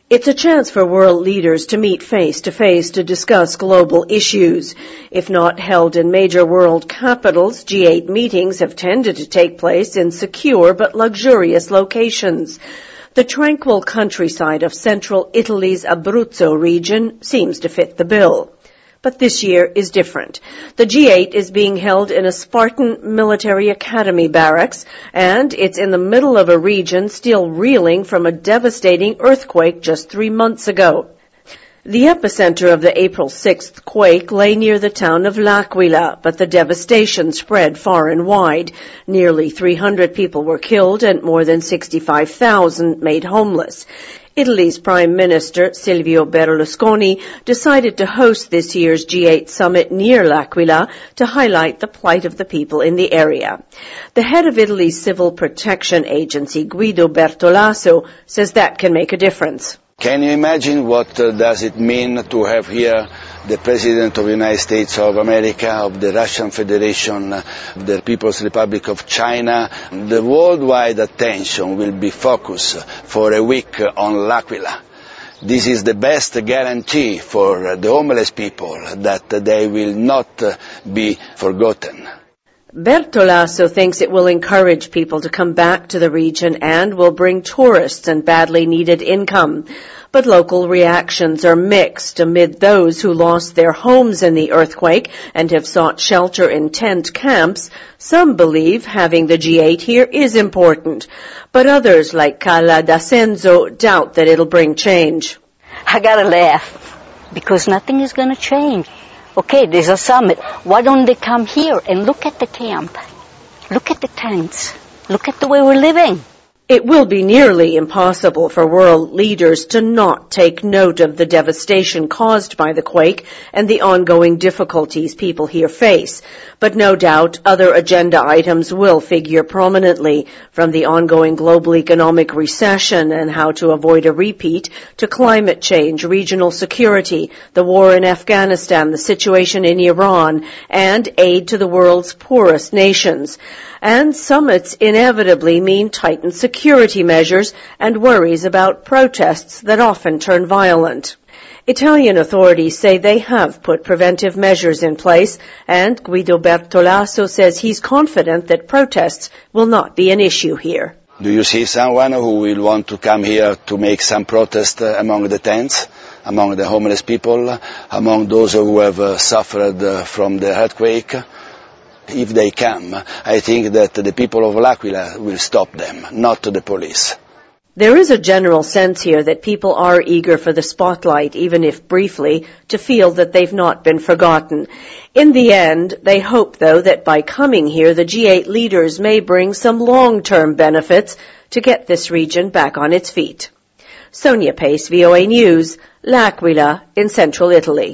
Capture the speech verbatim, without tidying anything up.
It's a chance for world leaders to meet face-to-face to discuss global issues. If not held in major world capitals, G eight meetings have tended to take place in secure but luxurious locations. The tranquil countryside of central Italy's Abruzzo region seems to fit the bill. But this year is different. The G eight is being held in a Spartan military academy barracks, and it's in the middle of a region still reeling from a devastating earthquake just three months ago. The epicenter of the April sixth quake lay near the town of L'Aquila, but the devastation spread far and wide. Nearly three hundred people were killed and more than sixty-five thousand made homeless. Italy's Prime Minister, Silvio Berlusconi, decided to host this year's G eight summit near L'Aquila to highlight the plight of the people in the area. The head of Italy's Civil Protection Agency, Guido Bertolaso, says that can make a difference. Can you imagine what uh, does it mean to have here the President of the United States of America, of the Russian Federation, uh, the People's Republic of China? The worldwide attention will be focused for a week on L'Aquila. This is the best guarantee for the homeless people that they will not uh, be forgotten. Bertolaso thinks it will encourage people to come back to the region and will bring tourists and badly needed income. But local reactions are mixed amid those who lost their homes in the earthquake and have sought shelter in tent camps. Some believe having the G eight here is important, but others, like Carla D'Ascenzo, doubt that it'll bring change. I gotta laugh, because nothing is gonna change. Okay, there's a summit. Why don't they come here and look at the camp? Look at the tents. Look at the way we're living. It will be nearly impossible for world leaders to not take note of the devastation caused by the quake and the ongoing difficulties people here face. But no doubt other agenda items will figure prominently, from the ongoing global economic recession and how to avoid a repeat, to climate change, regional security, the war in Afghanistan, the situation in Iran, and aid to the world's poorest nations. And summits inevitably mean tightened security measures and worries about protests that often turn violent. Italian authorities say they have put preventive measures in place, and Guido Bertolaso says he's confident that protests will not be an issue here. Do you see someone who will want to come here to make some protest among the tents, among the homeless people, among those who have uh, suffered uh, from the earthquake? If they come, I think that the people of L'Aquila will stop them, not the police. There is a general sense here that people are eager for the spotlight, even if briefly, to feel that they've not been forgotten. In the end, they hope, though, that by coming here, the G eight leaders may bring some long-term benefits to get this region back on its feet. Sonia Pace, V O A News, L'Aquila in central Italy.